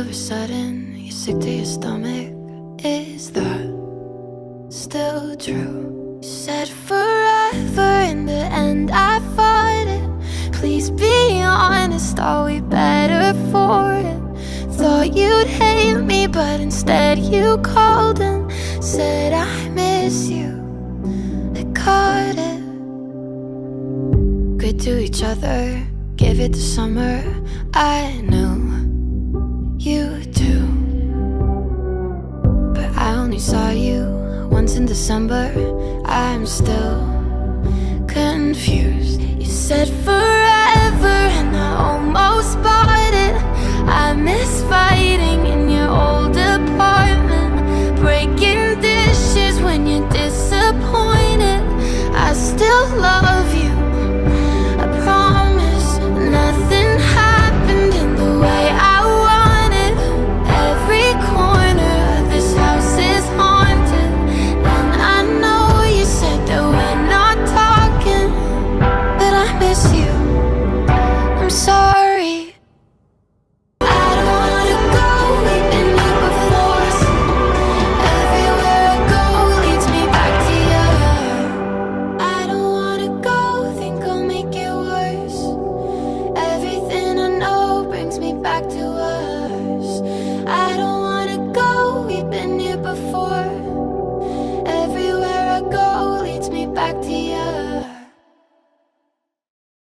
a sudden you're sick to your stomach. Is that still true? You said forever, in the end I fought it. Please be honest, are we better for it? Thought you'd hate me, but instead you called and said I miss you. I caught it. Good to each other, give it to summer. I know you too, but I only saw you once in December. I'm still confused. You said forever and I almost